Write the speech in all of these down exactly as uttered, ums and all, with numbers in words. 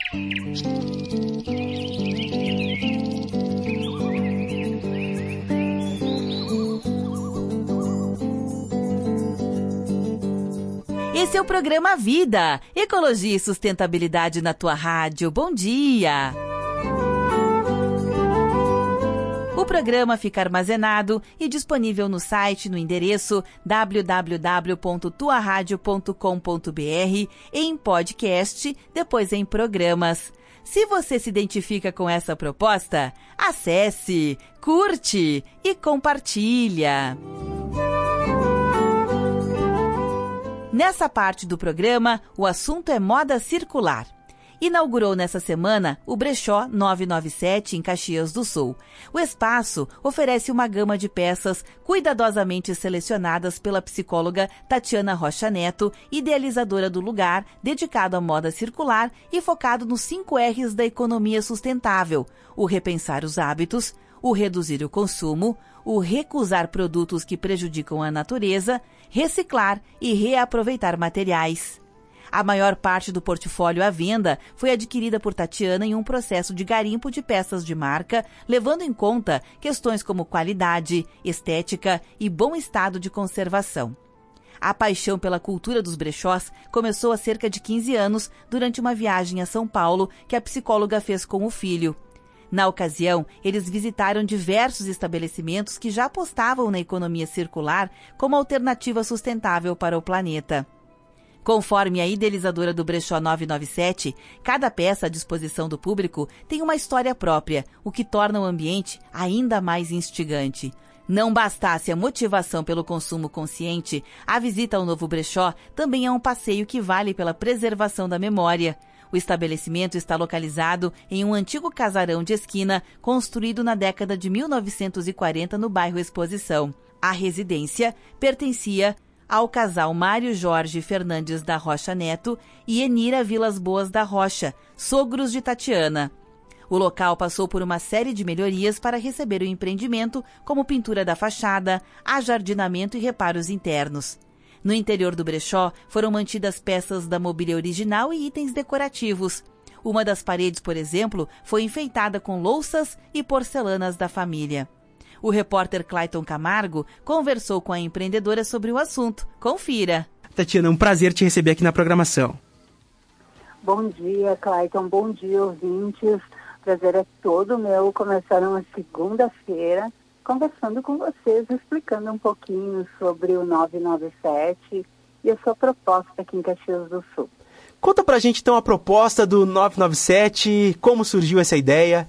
Esse é o programa Vida, Ecologia e Sustentabilidade na tua rádio. Bom dia! O programa fica armazenado e disponível no site no endereço w w w ponto tua rádio ponto com ponto b r, em podcast, depois em programas. Se você se identifica com essa proposta, acesse, curte e compartilha. Nessa parte do programa, o assunto é moda circular. Inaugurou nessa semana o Brechó novecentos e noventa e sete em Caxias do Sul. O espaço oferece uma gama de peças cuidadosamente selecionadas pela psicóloga Tatiana Rocha Neto, idealizadora do lugar, dedicado à moda circular e focado nos cinco R's da economia sustentável: o repensar os hábitos, o reduzir o consumo, o recusar produtos que prejudicam a natureza, reciclar e reaproveitar materiais. A maior parte do portfólio à venda foi adquirida por Tatiana em um processo de garimpo de peças de marca, levando em conta questões como qualidade, estética e bom estado de conservação. A paixão pela cultura dos brechós começou há cerca de quinze anos, durante uma viagem a São Paulo que a psicóloga fez com o filho. Na ocasião, eles visitaram diversos estabelecimentos que já apostavam na economia circular como alternativa sustentável para o planeta. Conforme a idealizadora do Brechó novecentos e noventa e sete, cada peça à disposição do público tem uma história própria, o que torna o ambiente ainda mais instigante. Não bastasse a motivação pelo consumo consciente, a visita ao novo brechó também é um passeio que vale pela preservação da memória. O estabelecimento está localizado em um antigo casarão de esquina construído na década de mil novecentos e quarenta no bairro Exposição. A residência pertencia ao casal Mário Jorge Fernandes da Rocha Neto e Enira Vilas Boas da Rocha, sogros de Tatiana. O local passou por uma série de melhorias para receber o empreendimento, como pintura da fachada, ajardinamento e reparos internos. No interior do brechó foram mantidas peças da mobília original e itens decorativos. Uma das paredes, por exemplo, foi enfeitada com louças e porcelanas da família. O repórter Clayton Camargo conversou com a empreendedora sobre o assunto. Confira. Tatiana, é um prazer te receber aqui na programação. Bom dia, Clayton. Bom dia, ouvintes. O prazer é todo meu começar uma segunda-feira conversando com vocês, explicando um pouquinho sobre o novecentos e noventa e sete e a sua proposta aqui em Caxias do Sul. Conta pra gente então a proposta do novecentos e noventa e sete, como surgiu essa ideia?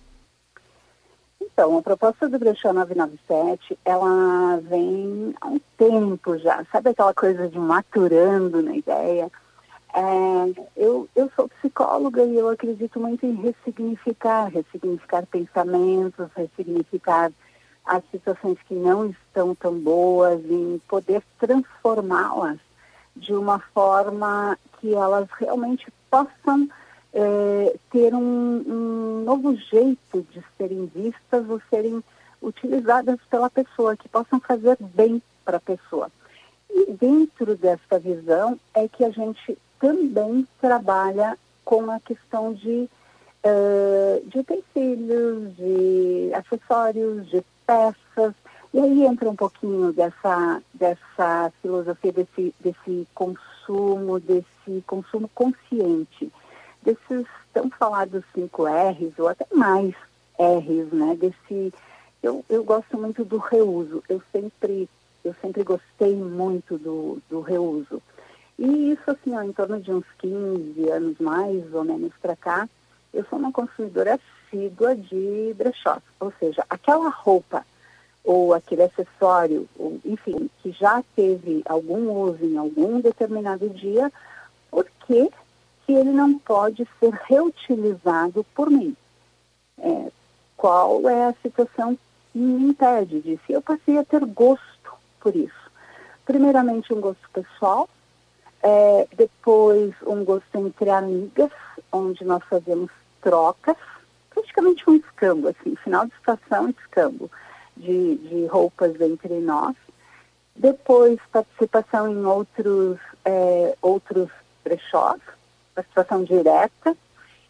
Então, a proposta do Brechó novecentos e noventa e sete, ela vem há um tempo já, sabe aquela coisa de maturando na ideia? É, eu, eu sou psicóloga e eu acredito muito em ressignificar, ressignificar pensamentos, ressignificar as situações que não estão tão boas, em poder transformá-las de uma forma que elas realmente possam É, ter um, um novo jeito de serem vistas ou serem utilizadas pela pessoa, que possam fazer bem para a pessoa. E dentro dessa visão é que a gente também trabalha com a questão de, uh, de utensílios, de acessórios, de peças, e aí entra um pouquinho dessa, dessa filosofia desse, desse consumo, desse consumo consciente, desses tão falados cinco R's, ou até mais R's, né? Desse, eu, eu gosto muito do reuso, eu sempre, eu sempre gostei muito do, do reuso. E isso, assim, ó, em torno de uns quinze anos mais ou menos para cá, eu sou uma consumidora assídua de brechós, ou seja, aquela roupa ou aquele acessório, ou, enfim, que já teve algum uso em algum determinado dia, porque que ele não pode ser reutilizado por mim. É, qual é a situação que me impede disso? Eu passei a ter gosto por isso. Primeiramente, um gosto pessoal, é, depois um gosto entre amigas, onde nós fazemos trocas, praticamente um escambo, assim, final de estação, escambo de, de roupas entre nós. Depois, participação em outros, é, outros brechós, participação direta,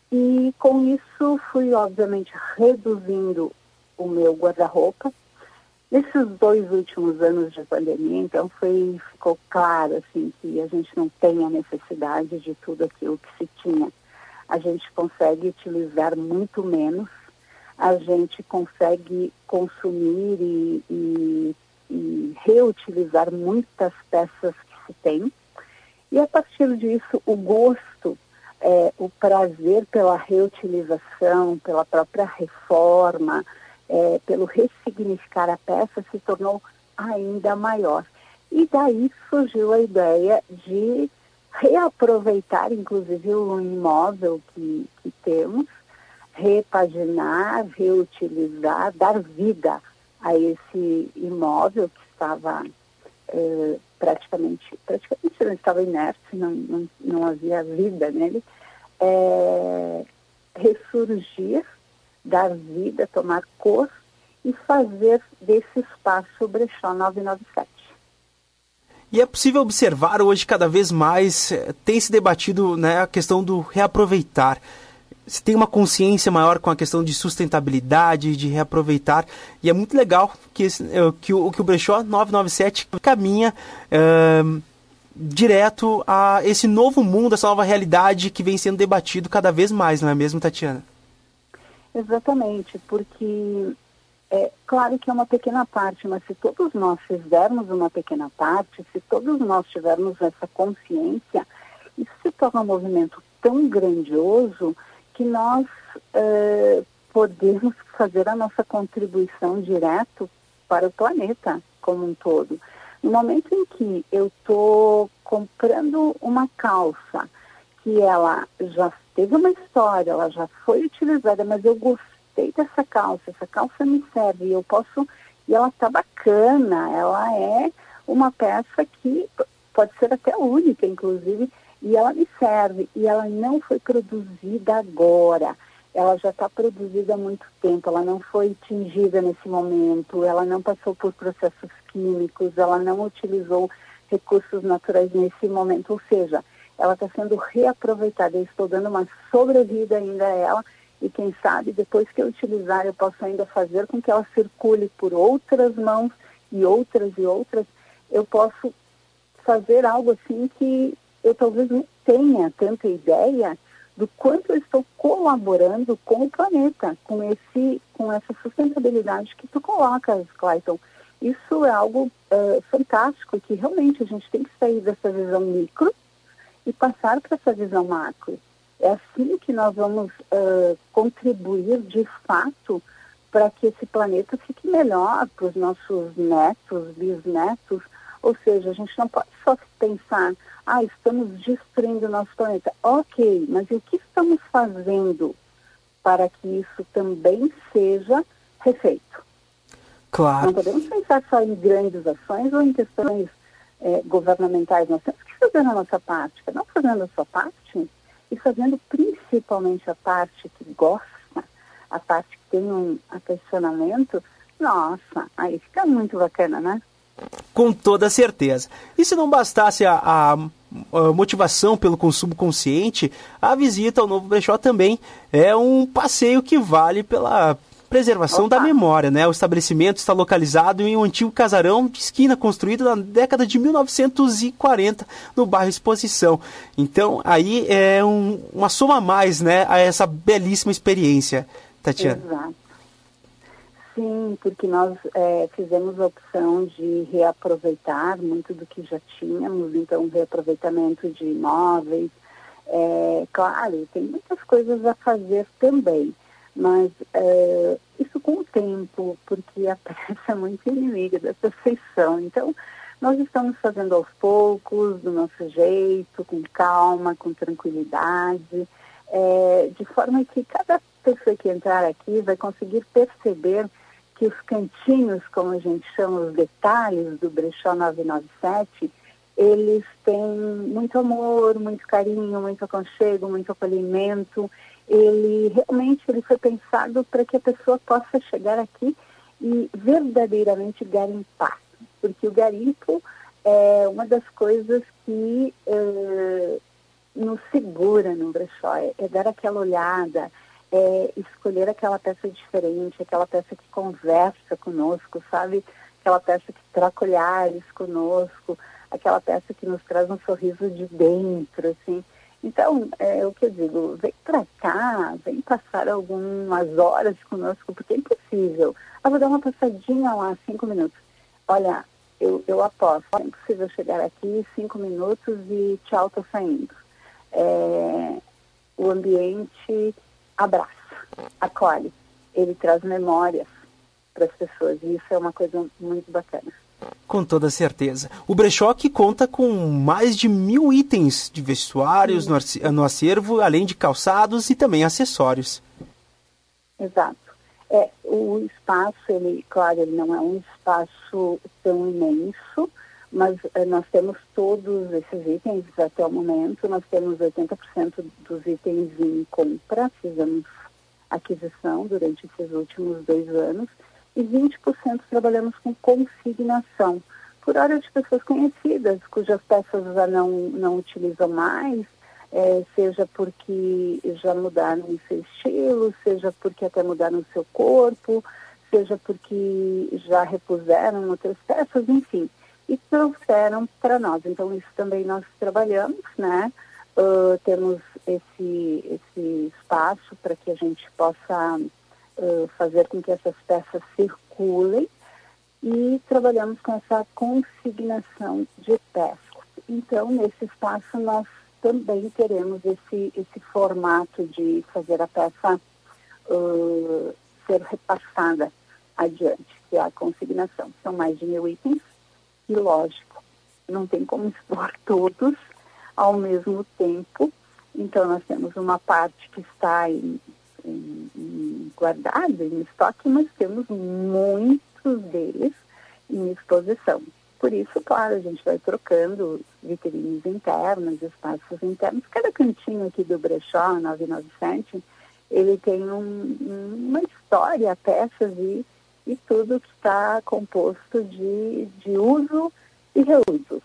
E com isso fui, obviamente, reduzindo o meu guarda-roupa. Nesses dois últimos anos de pandemia, então, foi, ficou claro assim, que a gente não tem a necessidade de tudo aquilo que se tinha. A gente consegue utilizar muito menos, a gente consegue consumir e, e, e reutilizar muitas peças que se tem. E a partir disso, o gosto, é, o prazer pela reutilização, pela própria reforma, é, pelo ressignificar a peça se tornou ainda maior. E daí surgiu a ideia de reaproveitar, inclusive, o imóvel que, que temos, repaginar, reutilizar, dar vida a esse imóvel que estava eh, praticamente, praticamente não estava inerte, não, não, não havia vida nele, é, ressurgir, dar vida, tomar cor e fazer desse espaço o Brechó novecentos e noventa e sete. E é possível observar hoje cada vez mais, tem se debatido, né, a questão do reaproveitar. Se tem uma consciência maior com a questão de sustentabilidade, de reaproveitar, e é muito legal que, esse, que, o, que o Brechó novecentos e noventa e sete caminha uh, direto a esse novo mundo, essa nova realidade que vem sendo debatido cada vez mais, não é mesmo, Tatiana? Exatamente, porque é claro que é uma pequena parte, mas se todos nós fizermos uma pequena parte, se todos nós tivermos essa consciência, isso se torna um movimento tão grandioso que nós eh, podemos fazer a nossa contribuição direto para o planeta como um todo. No momento em que eu estou comprando uma calça, que ela já teve uma história, ela já foi utilizada, mas eu gostei dessa calça, essa calça me serve, e eu posso, e ela está bacana, ela é uma peça que pode ser até única, inclusive, e ela me serve, e ela não foi produzida agora, ela já está produzida há muito tempo, ela não foi tingida nesse momento, ela não passou por processos químicos, ela não utilizou recursos naturais nesse momento, ou seja, ela está sendo reaproveitada, eu estou dando uma sobrevida ainda a ela, e quem sabe, depois que eu utilizar, eu posso ainda fazer com que ela circule por outras mãos, e outras e outras, eu posso fazer algo assim que eu talvez não tenha tanta ideia do quanto eu estou colaborando com o planeta, com, esse, com essa sustentabilidade que tu colocas, Clayton. Isso é algo uh, fantástico, que realmente a gente tem que sair dessa visão micro e passar para essa visão macro. É assim que nós vamos uh, contribuir de fato para que esse planeta fique melhor para os nossos netos, bisnetos. Ou seja, a gente não pode só pensar, ah, estamos destruindo o nosso planeta. Ok, mas e o que estamos fazendo para que isso também seja refeito? Claro. Não podemos pensar só em grandes ações ou em questões eh, governamentais. Nós temos que fazer a nossa parte. Não fazendo a sua parte e fazendo principalmente a parte que gosta, a parte que tem um apaixonamento, nossa, aí fica muito bacana, né? Com toda certeza. E se não bastasse a, a, a motivação pelo consumo consciente, a visita ao Novo Brechó também é um passeio que vale pela preservação Opa. da memória, né? O estabelecimento está localizado em um antigo casarão de esquina construído na década de mil novecentos e quarenta no bairro Exposição. Então, aí é um, uma soma a mais, né, a essa belíssima experiência, Tatiana. Exato. Sim, porque nós é, fizemos a opção de reaproveitar muito do que já tínhamos, então reaproveitamento de imóveis. É, claro, tem muitas coisas a fazer também, mas é, isso com o tempo, porque a peça é muito inimiga da perfeição. Então, nós estamos fazendo aos poucos, do nosso jeito, com calma, com tranquilidade, é, de forma que cada pessoa que entrar aqui vai conseguir perceber que os cantinhos, como a gente chama, os detalhes do Brechó novecentos e noventa e sete, eles têm muito amor, muito carinho, muito aconchego, muito acolhimento. Ele realmente ele foi pensado para que a pessoa possa chegar aqui e verdadeiramente garimpar. Porque o garimpo é uma das coisas que é, nos segura no brechó, é, é dar aquela olhada, é escolher aquela peça diferente, aquela peça que conversa conosco, sabe? Aquela peça que troca olhares conosco, aquela peça que nos traz um sorriso de dentro, assim. Então, é o que eu digo, vem pra cá, vem passar algumas horas conosco, porque é impossível. Ah, vou dar uma passadinha lá, cinco minutos. Olha, eu, eu aposto, é impossível chegar aqui, cinco minutos e tchau, tô saindo. É, o ambiente abraça, acolhe, ele traz memórias para as pessoas, e isso é uma coisa muito bacana. Com toda certeza. O brechó que conta com mais de mil itens de vestuários no, no acervo, além de calçados e também acessórios. Exato. É, o espaço, ele, claro, ele não é um espaço tão imenso, mas é, nós temos todos esses itens até o momento. Nós temos oitenta por cento dos itens em compra, fizemos aquisição durante esses últimos dois anos, e vinte por cento trabalhamos com consignação, por hora de pessoas conhecidas, cujas peças já não, não utilizam mais, é, seja porque já mudaram o seu estilo, seja porque até mudaram o seu corpo, seja porque já repuseram outras peças, enfim, e trouxeram para nós. Então, isso também nós trabalhamos, né? Uh, temos esse, esse espaço para que a gente possa Uh, fazer com que essas peças circulem, e trabalhamos com essa consignação de peças. Então, nesse espaço, nós também teremos esse, esse formato de fazer a peça uh, ser repassada adiante, que é a consignação. São mais de mil itens e, lógico, não tem como expor todos ao mesmo tempo. Então, nós temos uma parte que está em Em, em guardado, em estoque, mas temos muitos deles em exposição. Por isso, claro, a gente vai trocando vitrines internas, espaços internos. Cada cantinho aqui do brechó novecentos e noventa e sete, ele tem um, uma história, peças e, e tudo que está composto de, de uso e reuso.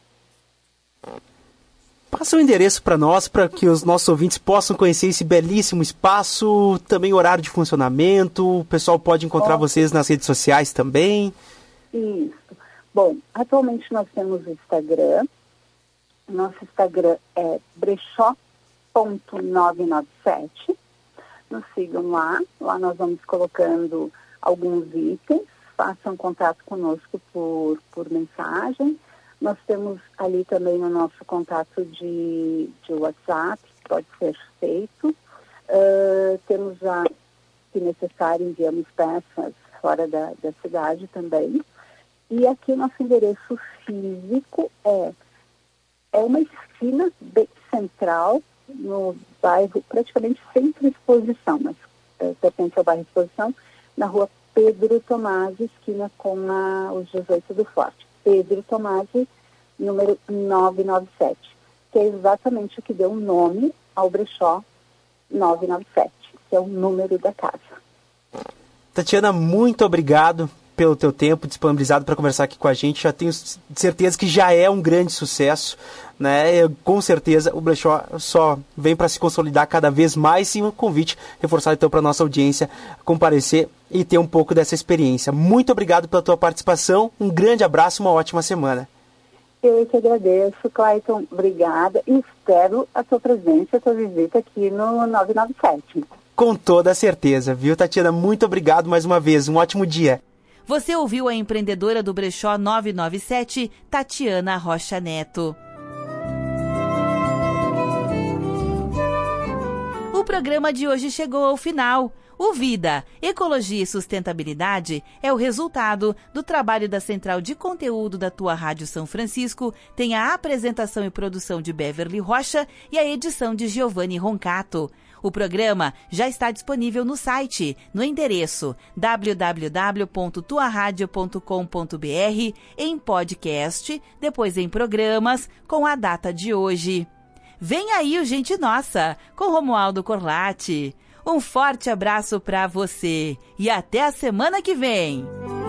Passa o endereço para nós, para que os nossos ouvintes possam conhecer esse belíssimo espaço, também horário de funcionamento, o pessoal pode encontrar Bom, vocês nas redes sociais também. Isso. Bom, atualmente nós temos o Instagram, nosso Instagram é brechó ponto novecentos e noventa e sete, nos sigam lá, lá nós vamos colocando alguns itens, façam contato conosco por, por mensagem. Nós temos ali também o nosso contato de, de WhatsApp, que pode ser feito. Uh, temos já, se necessário, enviamos peças fora da, da cidade também. E aqui o nosso endereço físico é, é uma esquina bem central, no bairro, praticamente centro exposição, mas uh, pertence ao bairro Exposição, na rua Pedro Tomasi, esquina com a, os dezoito do Forte. Pedro Tomasi, número novecentos e noventa e sete, que é exatamente o que deu nome ao brechó novecentos e noventa e sete, que é o número da casa. Tatiana, muito obrigado pelo teu tempo disponibilizado para conversar aqui com a gente. Já tenho certeza que já é um grande sucesso, né? Eu, com certeza o brechó só vem para se consolidar cada vez mais, e um convite reforçado então para a nossa audiência comparecer e ter um pouco dessa experiência. Muito obrigado pela tua participação, um grande abraço, uma ótima semana. Eu que agradeço, Clayton, obrigada, e espero a tua presença, a tua visita aqui no novecentos e noventa e sete. Com toda certeza, viu, Tatiana? Muito obrigado mais uma vez, um ótimo dia. Você ouviu a empreendedora do brechó novecentos e noventa e sete, Tatiana Rocha Neto. O programa de hoje chegou ao final. O Vida, Ecologia e Sustentabilidade é o resultado do trabalho da Central de Conteúdo da tua Rádio São Francisco, tem a apresentação e produção de Beverly Rocha e a edição de Giovanni Roncato. O programa já está disponível no site, no endereço w w w ponto tua radio ponto com ponto b r, em podcast, depois em programas, com a data de hoje. Vem aí o Gente Nossa, com Romualdo Corlatti. Um forte abraço para você e até a semana que vem!